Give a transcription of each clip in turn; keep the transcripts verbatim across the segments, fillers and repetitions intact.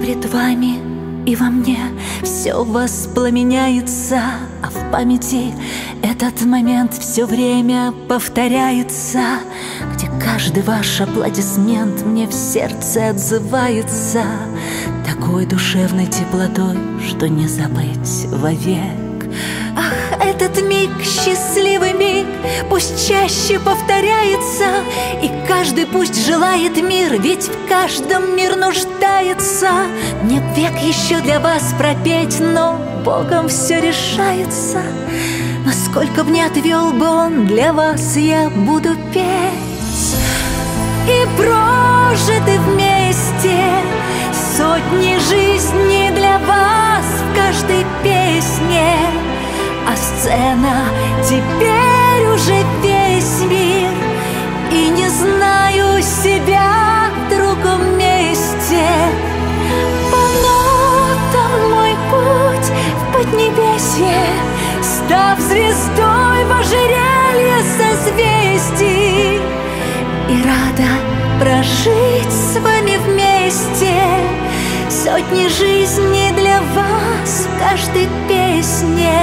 пред вами, и во мне все воспламеняется, а в памяти этот момент все время повторяется, где каждый ваш аплодисмент мне в сердце отзывается такой душевной теплотой, что не забыть вовек. Ах, этот миг, счастливый миг, пусть чаще повторяется, и каждый пусть желает мир, ведь в каждом мир нуждается. Мне век еще для вас пропеть, но Богом все решается. Насколько б не отвел бы он, для вас я буду петь. И прожиты вместе сотни жизней для вас в каждой песне. А сцена теперь уже весь мир, и не знаю себя в другом месте. По нотам мой путь в поднебесье, став звездой в ожерелье созвездий, и рада прожить с вами вместе сотни жизней для вас в каждой песне.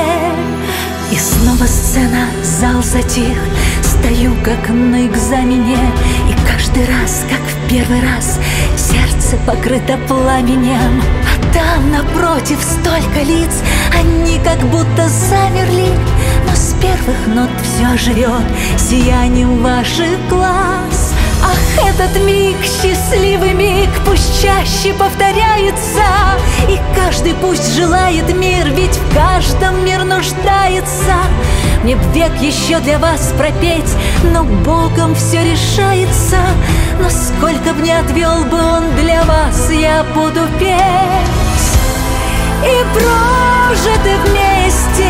И снова сцена, зал затих, стою как на экзамене, и каждый раз, как в первый раз, сердце покрыто пламенем. А там напротив столько лиц, они как будто замерли, но с первых нот все живет сиянием ваших глаз. Ах, этот миг, счастливый миг, пусть чаще повторяется, и каждый пусть желает мир, ведь в каждом мир нуждается. Мне б век еще для вас пропеть, но Богом все решается. Но сколько б не отвел бы он, для вас я буду петь. И прожиты вместе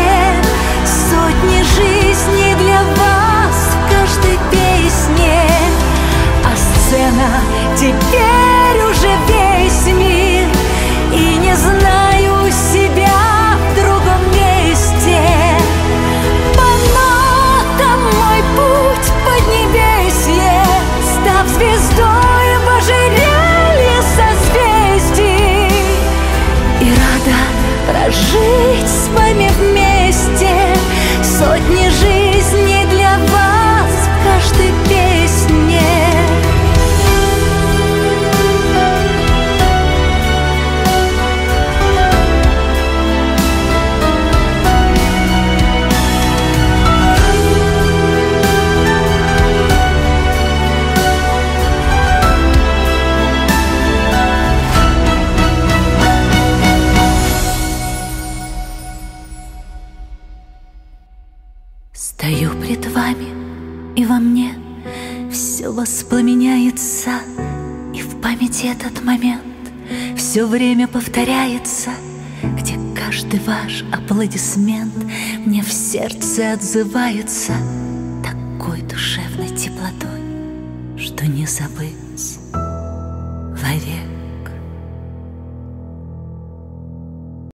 сотни жизней для вас в каждой песне. А сцена теперь уже весь мир, и не знаю себя в другом месте. По нотам мой путь в поднебесье, став звездой в ожерелье созвездий, и рада прожить с вами вместе сотни жизней для вас в каждой песне. Стою пред вами, и во мне все воспламеняется, и в памяти этот момент все время повторяется, где каждый ваш аплодисмент мне в сердце отзывается такой душевной теплотой, что не забыть вовек.